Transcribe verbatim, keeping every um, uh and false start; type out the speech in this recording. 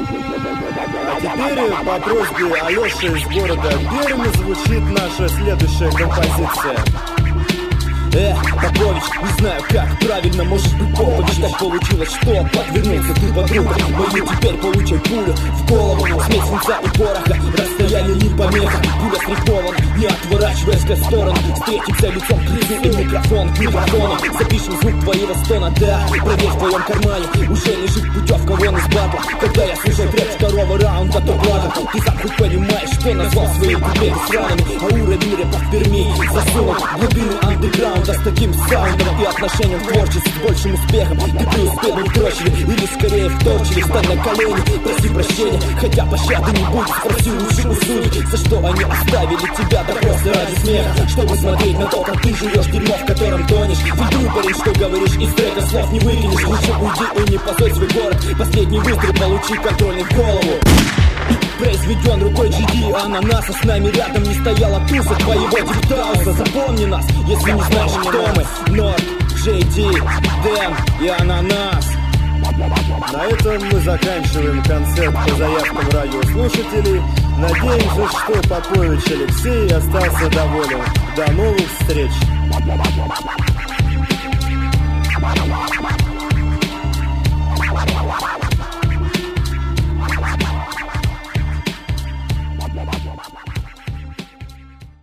А теперь по просьбе Алёши из города Пермь звучит наша следующая композиция. Э, Попович, не знаю как правильно, может быть Попович. Так получилось, что подвернулся ты, подруга. Мою теперь получай пулю в голову. Смесь свинца и пороха, расстояние не помеха. Пуля срифована, не отворачиваясь в сторону. Встретимся лицом к лицу и микрофон к микрофону. Запишем звук твоего стона, да, проверь в твоем кармане. Уже лежит путевка вон из батла. Когда я слушал трек второго раунда, то плакал. Ты сам хоть понимаешь, что назвал свои куплеты сраными. А уровень рэпа в Перми засунул в глубины андеграунда. С таким саундом и отношением к творчеству, с большим успехом ты преуспел в дрочили или скорее вторчили. Встань на колени, проси прощения, хотя пощады не будет. Спроси лучше у судей, за что они оставили тебя, да просто ради смеха. Чтобы смотреть на то, как ты живешь дерьмо, в котором тонешь. Фильтруй, парень, что говоришь, из трека слов не выкинешь. Лучше уйди и не позорь свой город. Последний выстрел, получи контрольный в голову. Произведен рукой джи ди Ананаса. С нами рядом не стояла туса твоего диптауса. Запомни нас, если не знаешь, кто мы. Норд, джей ди, Дэн и Ананас. На этом мы заканчиваем концерт по заявкам радиослушателей. Надеемся, что Попович Алексей остался доволен. До новых встреч!